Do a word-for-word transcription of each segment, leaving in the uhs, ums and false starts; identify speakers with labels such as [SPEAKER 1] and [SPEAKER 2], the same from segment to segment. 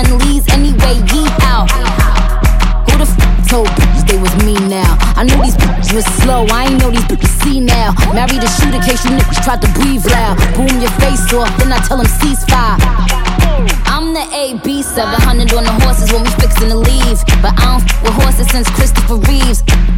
[SPEAKER 1] unleads anyway, ye out. Who the f told bitches they was me now? I knew these bitches was slow, I ain't know these bitches see now. Married a shooter case you niggas tried to breathe loud. Boom your face off, then I tell them ceasefire. I'm the A B, seven hundred on the horses when we fixin' to leave. But I don't f with horses since Christopher Reeves.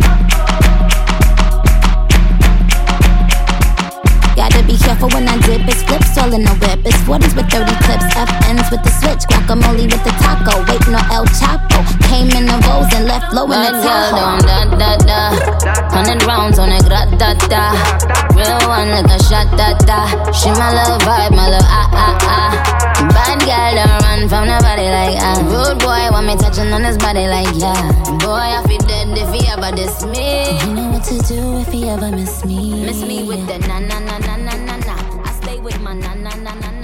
[SPEAKER 1] Gotta be careful when I dip, it's flips all in the whip. It's forties with thirty clips, F Ns with the switch, guacamole with the taco, wait no El Chapo. Came in the Rolls and left low in the Tahoe. Da da da, hundred rounds on a grat da da. Real one like a shot da da. She my little vibe, my little ah ah ah. Bad girl don't run from nobody like ah. Rude boy want me touching on his body like yeah. Boy I feel dead if he ever diss me. You know what to do if he ever miss me. Miss me with the na na na na na na na. I stay with my na na na na.